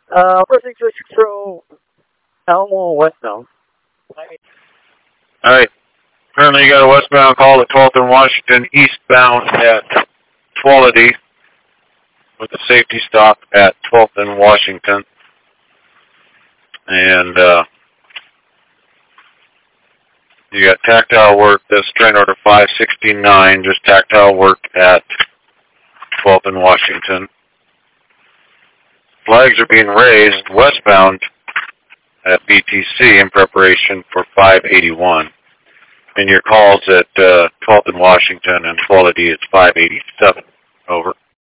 Pressing switch control, Elmo westbound. Alright. Currently you got a westbound call at 12th and Washington, eastbound at Quality, with a safety stop at 12th and Washington. And you got tactile work, that's train order 569, just tactile work at 12th and Washington. Flags are being raised westbound at BTC in preparation for 581. And your calls at 12th and Washington and Quality is 587. Over.